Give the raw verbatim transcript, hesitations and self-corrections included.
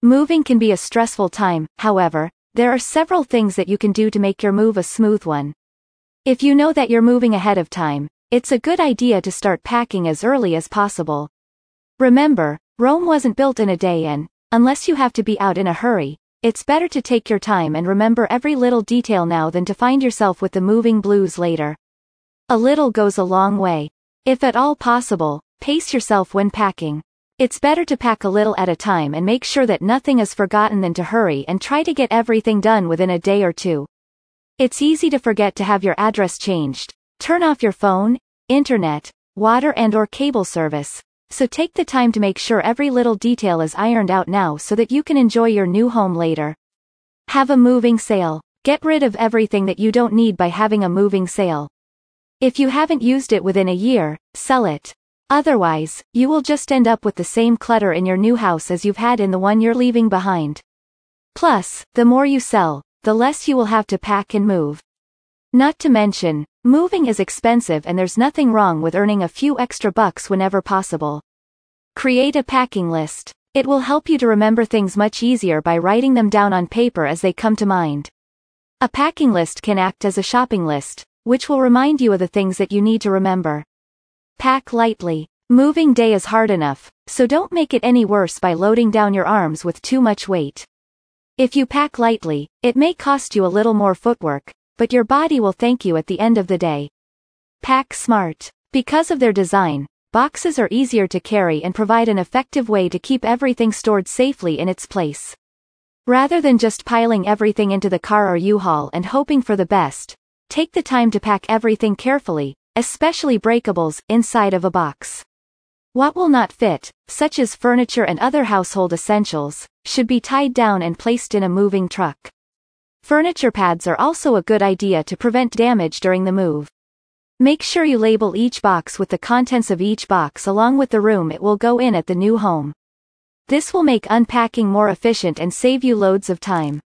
Moving can be a stressful time, however, there are several things that you can do to make your move a smooth one. If you know that you're moving ahead of time, it's a good idea to start packing as early as possible. Remember, Rome wasn't built in a day and, unless you have to be out in a hurry, it's better to take your time and remember every little detail now than to find yourself with the moving blues later. A little goes a long way. If at all possible, pace yourself when packing. It's better to pack a little at a time and make sure that nothing is forgotten than to hurry and try to get everything done within a day or two. It's easy to forget to have your address changed, turn off your phone, internet, water and or cable service, so take the time to make sure every little detail is ironed out now so that you can enjoy your new home later. Have a moving sale. Get rid of everything that you don't need by having a moving sale. If you haven't used it within a year, sell it. Otherwise, you will just end up with the same clutter in your new house as you've had in the one you're leaving behind. Plus, the more you sell, the less you will have to pack and move. Not to mention, moving is expensive and there's nothing wrong with earning a few extra bucks whenever possible. Create a packing list. It will help you to remember things much easier by writing them down on paper as they come to mind. A packing list can act as a shopping list, which will remind you of the things that you need to remember. Pack lightly. Moving day is hard enough, so don't make it any worse by loading down your arms with too much weight. If you pack lightly, it may cost you a little more footwork, but your body will thank you at the end of the day. Pack smart. Because of their design, boxes are easier to carry and provide an effective way to keep everything stored safely in its place. Rather than just piling everything into the car or U-Haul and hoping for the best, take the time to pack everything carefully, especially breakables, inside of a box. What will not fit, such as furniture and other household essentials, should be tied down and placed in a moving truck. Furniture pads are also a good idea to prevent damage during the move. Make sure you label each box with the contents of each box along with the room it will go in at the new home. This will make unpacking more efficient and save you loads of time.